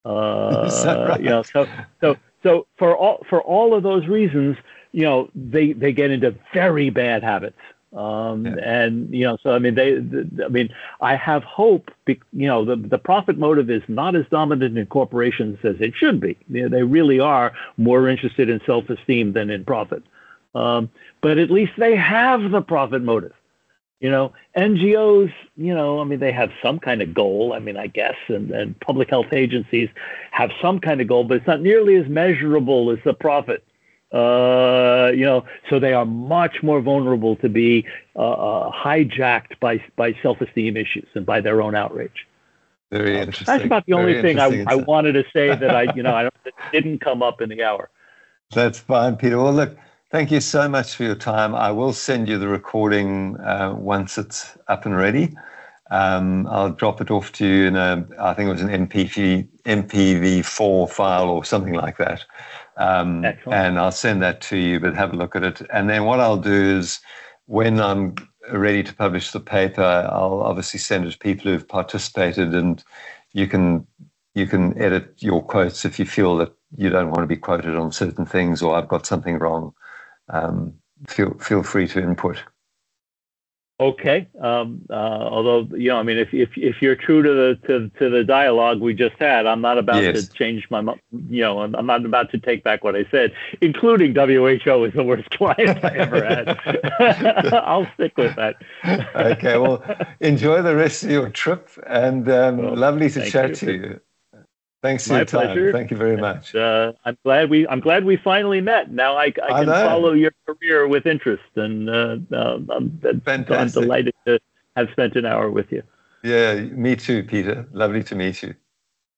Uh, right? You know, so so so for all for all of those reasons, you know, they they get into very bad habits. Um, yeah. And, you know, so, I mean, they, the, I mean, I have hope, be, you know, the, the profit motive is not as dominant in corporations as it should be. You know, they really are more interested in self-esteem than in profit. Um, but at least they have the profit motive. You know, N G Os, you know, I mean, they have some kind of goal, I mean, I guess, and, and public health agencies have some kind of goal, but it's not nearly as measurable as the profit. Uh, you know, so they are much more vulnerable to be uh, uh, hijacked by by self-esteem issues and by their own outrage. Very interesting. That's about the only thing I, I wanted to say that I, you know, I don't, that didn't come up in the hour. That's fine, Peter. Well, look, thank you so much for your time. I will send you the recording uh, once it's up and ready. Um, I'll drop it off to you in a, I think it was an M P V four file or something like that. Um, and I'll send that to you, but have a look at it. And then what I'll do is when I'm ready to publish the paper, I'll obviously send it to people who've participated, and you can you can edit your quotes if you feel that you don't want to be quoted on certain things or I've got something wrong. Um, feel feel free to input. Okay. Um, uh, although, you know, I mean, if, if if you're true to the to, to the dialogue we just had, I'm not about Yes. to change my, you know, I'm, I'm not about to take back what I said, including W H O is the worst client I ever had. I'll stick with that. Okay. Well, enjoy the rest of your trip, and um, Well, lovely to chat you. to you. Thanks for My your time. pleasure. Thank you very much. And, uh, I'm glad we I'm glad we finally met. Now I, I I can know. follow your career with interest, and uh, uh, I'm, Fantastic. I'm delighted to have spent an hour with you. Yeah, me too, Peter. Lovely to meet you.